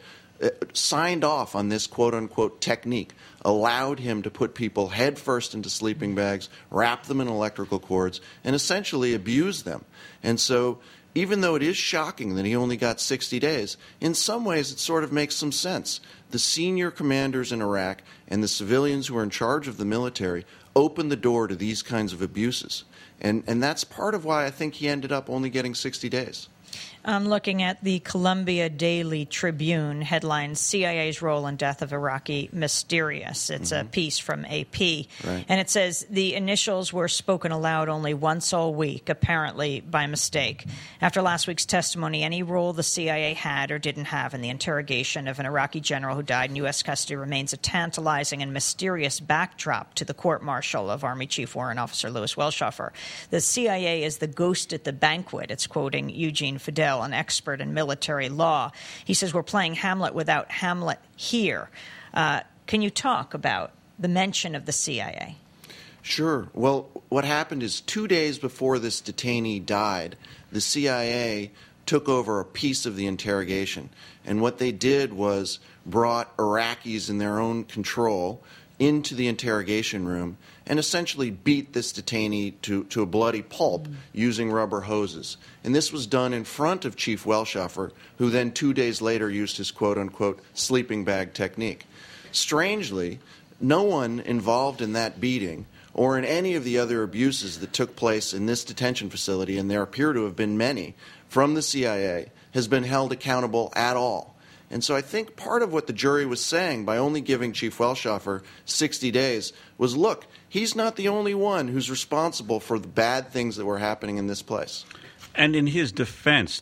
signed off on this quote-unquote technique, allowed him to put people head first into sleeping bags, wrap them in electrical cords, and essentially abuse them. And so even though it is shocking that he only got 60 days, in some ways it sort of makes some sense. The senior commanders in Iraq and the civilians who are in charge of the military opened the door to these kinds of abuses. And that's part of why I think he ended up only getting 60 days. I'm looking at the Columbia Daily Tribune headline, CIA's role in death of Iraqi mysterious. It's a piece from AP. Right. And it says the initials were spoken aloud only once all week, apparently by mistake. After last week's testimony, any role the CIA had or didn't have in the interrogation of an Iraqi general who died in U.S. custody remains a tantalizing and mysterious backdrop to the court-martial of Army Chief Warrant Officer Louis Welshofer. The CIA is the ghost at the banquet. It's quoting Eugene Fidel, an expert in military law. He says we're playing Hamlet without Hamlet here. Can you talk about the mention of the CIA? Sure. Well, what happened is 2 days before this detainee died, the CIA took over a piece of the interrogation. And what they did was brought Iraqis in their own control into the interrogation room and essentially beat this detainee to a bloody pulp using rubber hoses. And this was done in front of Chief Welshofer, who then 2 days later used his quote-unquote sleeping bag technique. Strangely, no one involved in that beating or in any of the other abuses that took place in this detention facility, and there appear to have been many, from the CIA, has been held accountable at all. And so I think part of what the jury was saying by only giving Chief Welshofer 60 days was, look, he's not the only one who's responsible for the bad things that were happening in this place. And in his defense,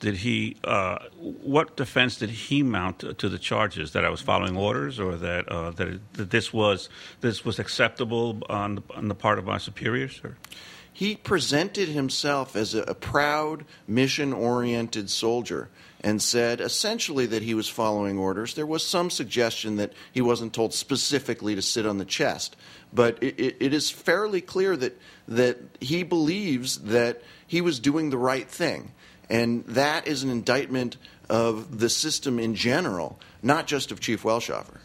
what defense did he mount to the charges? That I was following orders, or that this was acceptable on the part of my superiors? Or? He presented himself as a proud, mission-oriented soldier and said essentially that he was following orders. There was some suggestion that he wasn't told specifically to sit on the chest, but it is fairly clear that he believes that he was doing the right thing. And that is an indictment of the system in general, not just of Chief Welshofer.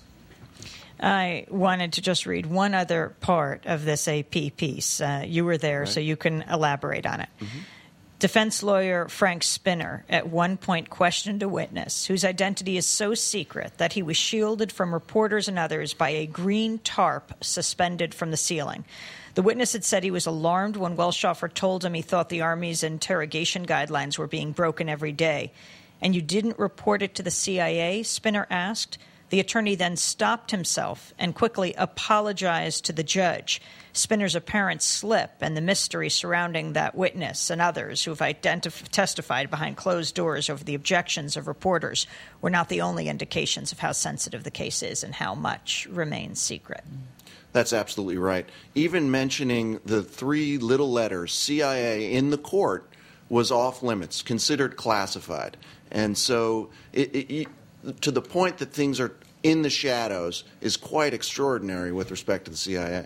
I wanted to just read one other part of this AP piece. You were there, right, so you can elaborate on it. Mm-hmm. Defense lawyer Frank Spinner at one point questioned a witness whose identity is so secret that he was shielded from reporters and others by a green tarp suspended from the ceiling. The witness had said he was alarmed when Welshofer told him he thought the Army's interrogation guidelines were being broken every day. And you didn't report it to the CIA? Spinner asked. The attorney then stopped himself and quickly apologized to the judge. Spinner's apparent slip and the mystery surrounding that witness and others who have testified behind closed doors over the objections of reporters were not the only indications of how sensitive the case is and how much remains secret. That's absolutely right. Even mentioning the three little letters CIA in the court was off limits, considered classified. And so to the point that things are in the shadows is quite extraordinary with respect to the CIA.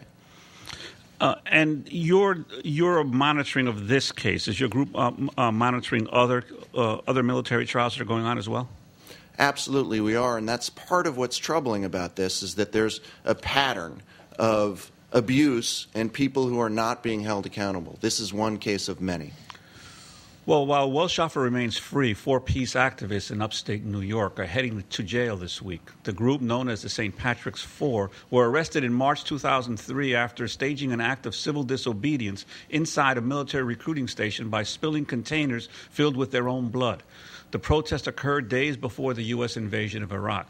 And your monitoring of this case, is your group monitoring other military trials that are going on as well? Absolutely, we are, and that's part of what's troubling about this, is that there's a pattern of abuse and people who are not being held accountable. This is one case of many. Well, while Welshofer remains free, 4 peace activists in upstate New York are heading to jail this week. The group, known as the St. Patrick's Four, were arrested in March 2003 after staging an act of civil disobedience inside a military recruiting station by spilling containers filled with their own blood. The protest occurred days before the U.S. invasion of Iraq.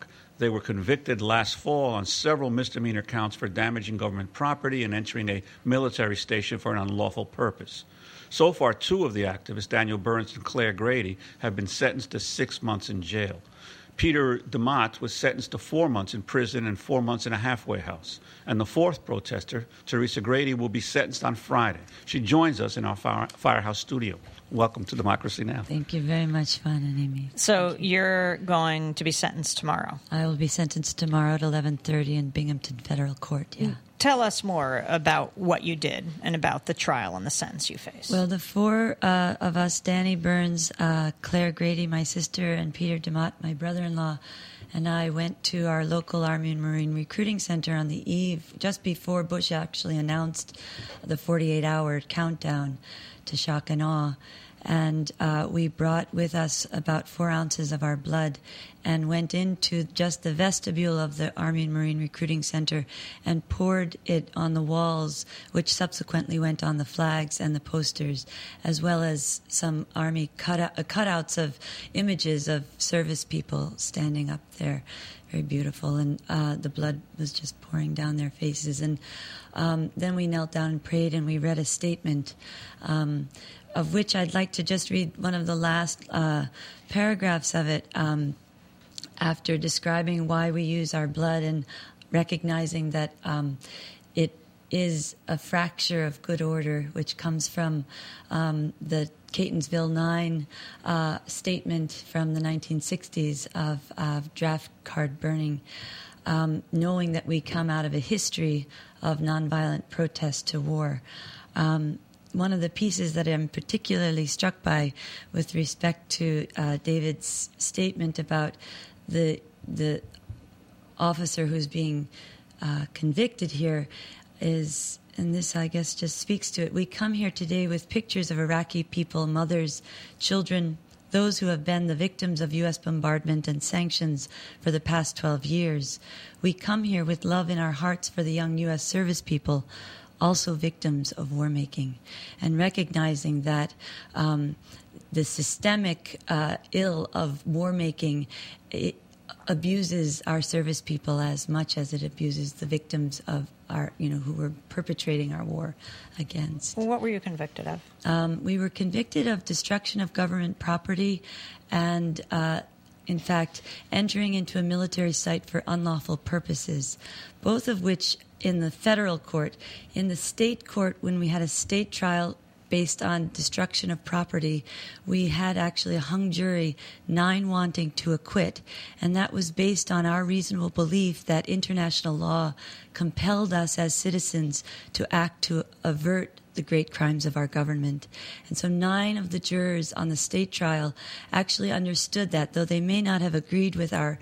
They were convicted last fall on several misdemeanor counts for damaging government property and entering a military station for an unlawful purpose. So far, 2 of the activists, Daniel Burns and Claire Grady, have been sentenced to 6 months in jail. Peter DeMott was sentenced to 4 months in prison and 4 months in a halfway house. And the 4th protester, Teresa Grady, will be sentenced on Friday. She joins us in our Firehouse studio. Welcome to Democracy Now! Thank you very much, Fawn and Amy. So you're going to be sentenced tomorrow? I will be sentenced tomorrow at 11:30 in Binghamton Federal Court, yeah. Tell us more about what you did and about the trial and the sentence you faced. Well, the 4 of us, Danny Burns, Claire Grady, my sister, and Peter DeMott, my brother-in-law, and I went to our local Army and Marine Recruiting Center on the eve, just before Bush actually announced the 48-hour countdown to shock and awe. And we brought with us about 4 ounces of our blood and went into just the vestibule of the Army and Marine Recruiting Center and poured it on the walls, which subsequently went on the flags and the posters, as well as some Army cutouts of images of service people standing up there. Very beautiful. And the blood was just pouring down their faces. And then we knelt down and prayed, and we read a statement, of which I'd like to just read one of the last paragraphs of it, after describing why we use our blood and recognizing that it is a fracture of good order, which comes from the Catonsville 9 statement from the 1960s of draft card burning, knowing that we come out of a history of nonviolent protest to war. One of the pieces that I'm particularly struck by with respect to David's statement about the officer who's being convicted here is, and this I guess just speaks to it, we come here today with pictures of Iraqi people, mothers, children, those who have been the victims of U.S. bombardment and sanctions for the past 12 years. We come here with love in our hearts for the young U.S. service people, also victims of war-making, and recognizing that the systemic ill of war-making abuses our service people as much as it abuses the victims of our, who were perpetrating our war against. Well, what were you convicted of? We were convicted of destruction of government property and, in fact, entering into a military site for unlawful purposes, both of which in the federal court. In the state court, when we had a state trial based on destruction of property, we had actually a hung jury, 9 wanting to acquit, and that was based on our reasonable belief that international law compelled us as citizens to act to avert the great crimes of our government. And so 9 of the jurors on the state trial actually understood that, though they may not have agreed with our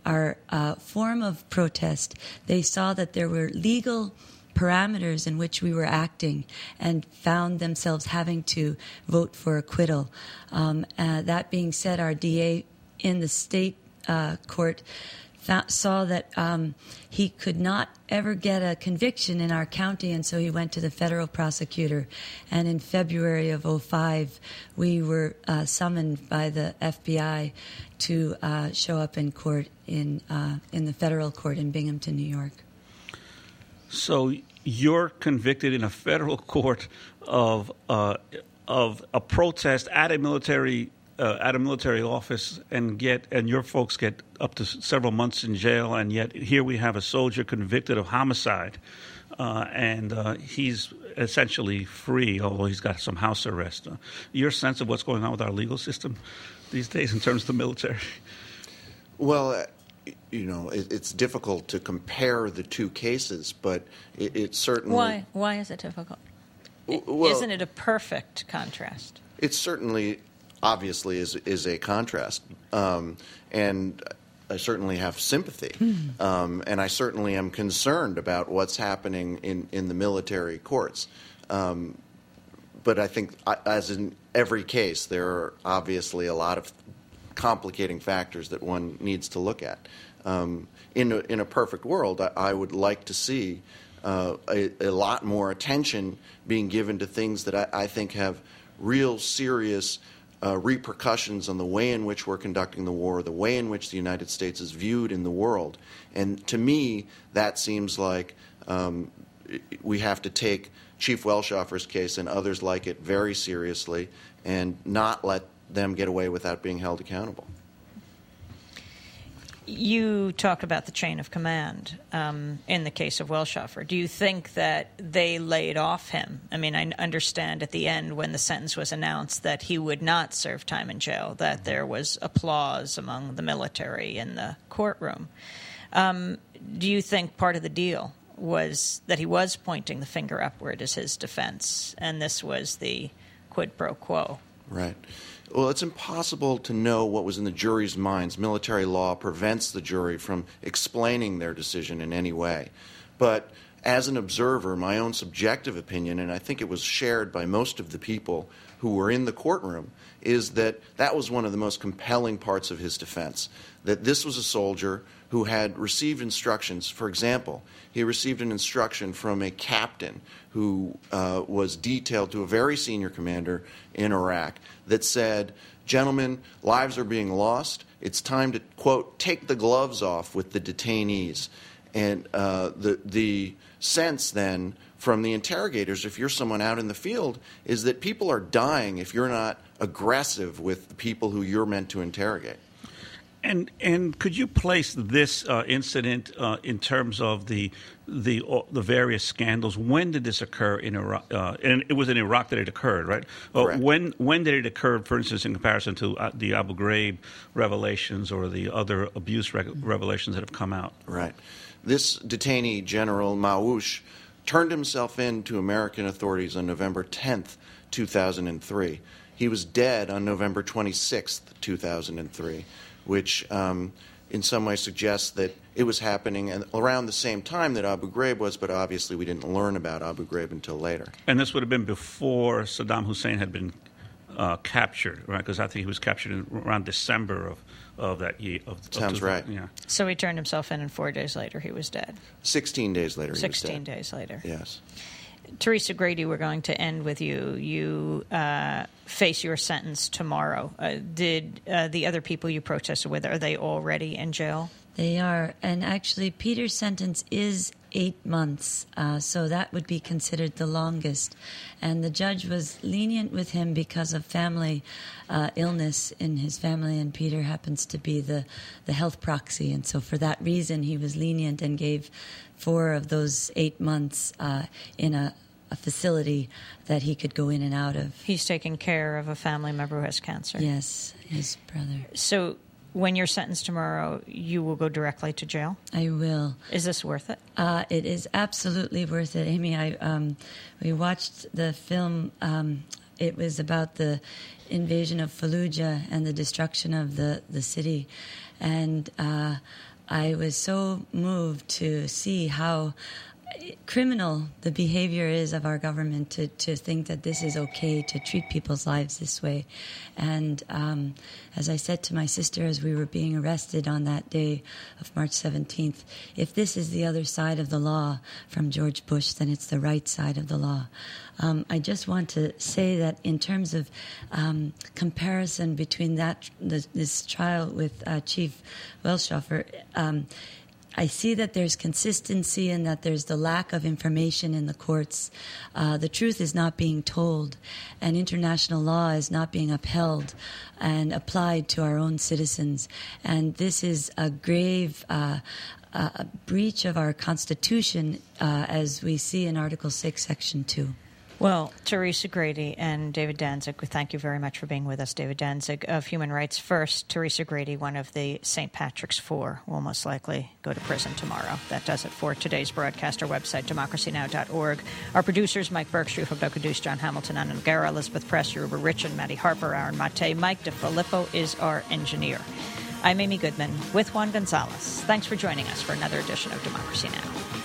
form of protest, they saw that there were legal parameters in which we were acting and found themselves having to vote for acquittal. That being said, our DA in the state court saw that he could not ever get a conviction in our county, and so he went to the federal prosecutor. And in February of 2005, we were summoned by the FBI to show up in court in the federal court in Binghamton, New York. So you're convicted in a federal court of a protest at a military office, and your folks get up to several months in jail, and yet here we have a soldier convicted of homicide, and he's essentially free, although he's got some house arrest. Your sense of what's going on with our legal system these days in terms of the military? Well, it's difficult to compare the 2 cases, but it certainly... Why is it difficult? Well, isn't it a perfect contrast? It certainly, obviously, is a contrast, and I certainly have sympathy, and I certainly am concerned about what's happening in the military courts. But I think, as in every case, there are obviously a lot of complicating factors that one needs to look at. In a perfect world, I would like to see a lot more attention being given to things that I think have real serious repercussions on the way in which we're conducting the war, the way in which the United States is viewed in the world. And to me, that seems like we have to take Chief Welshofer's case and others like it very seriously and not let them get away without being held accountable. You talked about the chain of command in the case of Welshofer. Do you think that they laid off him? I mean, I understand at the end when the sentence was announced that he would not serve time in jail, that there was applause among the military in the courtroom. Do you think part of the deal was that he was pointing the finger upward as his defense, and this was the quid pro quo? Right. Well, it's impossible to know what was in the jury's minds. Military law prevents the jury from explaining their decision in any way. But as an observer, my own subjective opinion, and I think it was shared by most of the people who were in the courtroom, is that that was one of the most compelling parts of his defense, that this was a soldier who had received instructions. For example, he received an instruction from a captain who was detailed to a very senior commander in Iraq that said, "Gentlemen, lives are being lost. It's time to, quote, take the gloves off with the detainees." And the sense then from the interrogators, if you're someone out in the field, is that people are dying if you're not aggressive with the people who you're meant to interrogate. And could you place this incident in terms of the various scandals? When did this occur in Iraq? And it was in Iraq that it occurred, right? When did it occur, for instance, in comparison to the Abu Ghraib revelations or the other abuse revelations that have come out? Right. This detainee, General Mawouche, turned himself in to American authorities on November 10th, 2003. He was dead on November 26th, 2003. Which in some way suggests that it was happening around the same time that Abu Ghraib was, but obviously we didn't learn about Abu Ghraib until later. And this would have been before Saddam Hussein had been captured, right? Because I think he was captured around December of that year. Sounds right. Yeah. So he turned himself in, and 4 days later he was dead. 16 days later he was dead. 16 days later. Yes. Teresa Grady, we're going to end with you. You face your sentence tomorrow. Did the other people you protested with, are they already in jail? They are. And actually, Peter's sentence is 8 months, so that would be considered the longest. And the judge was lenient with him because of family illness in his family, and Peter happens to be the health proxy. And so for that reason, he was lenient and gave 4 of those 8 months in a facility that he could go in and out of. He's taking care of a family member who has cancer. Yes, his brother. So when you're sentenced tomorrow, you will go directly to jail? I will. Is this worth it? It is absolutely worth it. Amy, we watched the film. It was about the invasion of Fallujah and the destruction of the city. And I was so moved to see how criminal the behavior is of our government to think that this is okay to treat people's lives this way. And as I said to my sister as we were being arrested on that day of March 17th, if this is the other side of the law from George Bush, then it's the right side of the law. I just want to say that in terms of comparison between this trial with Chief Welshofer, I see that there's consistency and that there's the lack of information in the courts. The truth is not being told, and international law is not being upheld and applied to our own citizens. And this is a grave breach of our Constitution, as we see in Article 6, Section 2. Well, Teresa Grady and David Danzig, we thank you very much for being with us. David Danzig of Human Rights First. Teresa Grady, one of the St. Patrick's Four, will most likely go to prison tomorrow. That does it for today's broadcast. Our website, democracynow.org. Our producers, Mike Bergstrup, Abdokadus, John Hamilton, Anna Noguera, Elizabeth Press, Yoruba Richard, Maddie Harper, Aaron Mate. Mike DeFilippo is our engineer. I'm Amy Goodman with Juan Gonzalez. Thanks for joining us for another edition of Democracy Now!